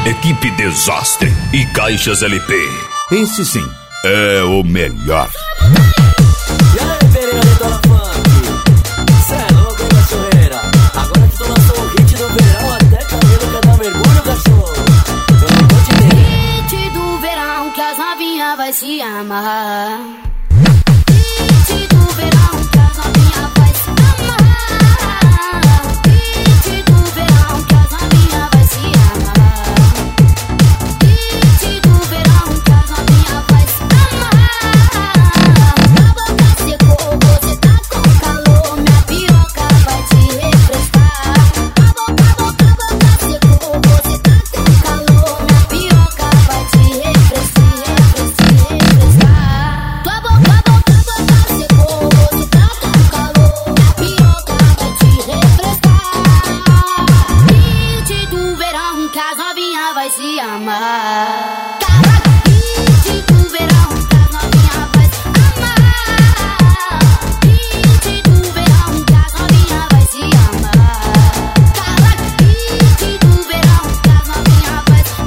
Equipe Desastre e Caixas LP. Esse sim é o melhor. E aí, Pereira Detona Funk, cê é louco, hein, cachorreira? Agora que tu lançou o hit do verão, até cabelo quer dar mergulho, cachorro. Eu não tô te entendendo. Hit do verão que as novinhas vai se amarrar. Hit do verão que as novinhas vai se amarrar. Hit do verão que as novinhas vai se amarrar. Hit do verão que as novinhas vai se amarrar. A boca secou, você tá com calor, minha piroca vai te refrescar. A boca secou, você tá com calor, minha piroca vai te refrescar. Tua boca secou, você tá com calor, minha piroca vai te refrescar. Hit do verão que as novinhas vai se amar. Hit do verão que as novinhas vai se amar. Hit do verão que as novinhas vai se amar. Hit do verão que as novinhas vai se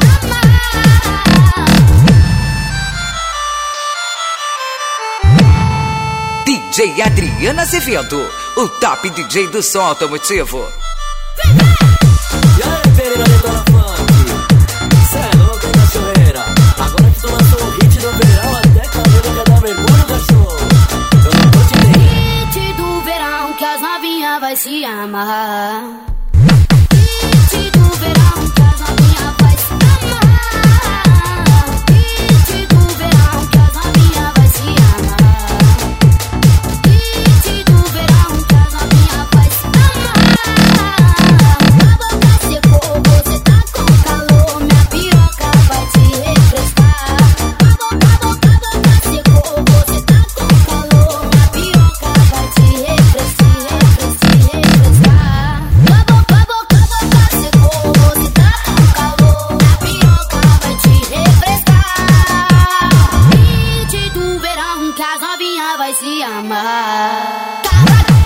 amar. DJ Adriana Azevedo, o top DJ do som automotivo. E aí, Pereira Detona Funk, cê é louco, hein, cachorreira? Agora que tu lançou o hit do verão, até cabelo quer dar mergulho, cachorro. Eu não tô te entendendo. Hit do verão que as novinhas vai se amarrar. Hit do verão que as novinhas vai se amarrar. Hit do verão que as novinhas vai se amarrar. Hit do verão que as novinhas vai se amarrar. A boca secou, você tá com calor, minha piroca vai te refrescar. A boca secou, você tá com calor, minha piroca vai te refrescar. A boca secou, você tá com calor, minha piroca vai te refrescar. Hit do verão que as novinhas vai se amar.